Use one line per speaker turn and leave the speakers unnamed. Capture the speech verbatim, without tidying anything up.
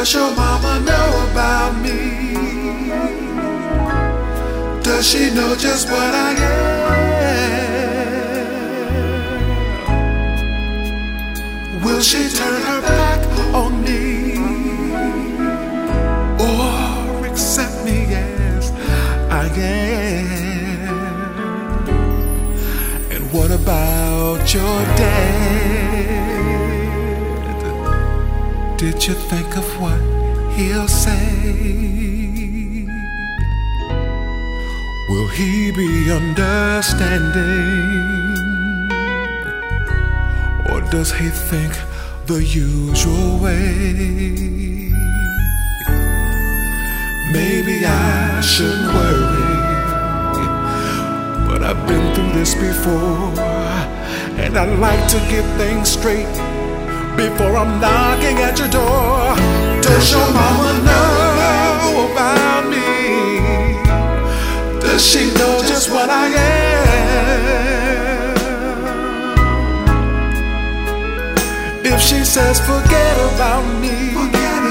Does your mama know about me? Does she know just what I am? Will she turn her back on me or accept me as I am? And what about your dad? Did you think of what he'll say? Will he be understanding? Or does he think the usual way? Maybe I shouldn't worry, but I've been through this before, and I like to get things straight before I'm knocking at your door. Does your mama know about me? Does she know just what I am? If she says forget about me,